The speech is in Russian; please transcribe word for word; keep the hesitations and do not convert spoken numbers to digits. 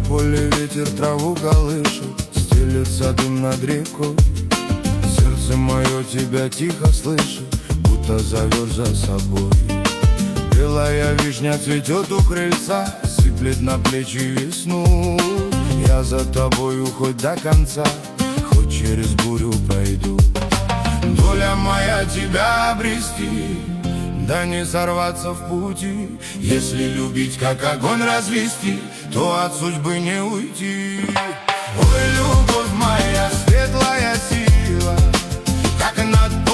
поле ветер траву колышет, стелется дым над рекой. Сердце мое тебя тихо слышит, будто зовет за собой. Белая вишня цветет у крыльца, сыплет на плечи весну. Я за тобою хоть до конца, хоть через бурю пройду. Доля моя тебя обрести, да не сорваться в пути. Если любить, как огонь развести, то от судьбы не уйти. Ой, любовь моя, светлая сила, как над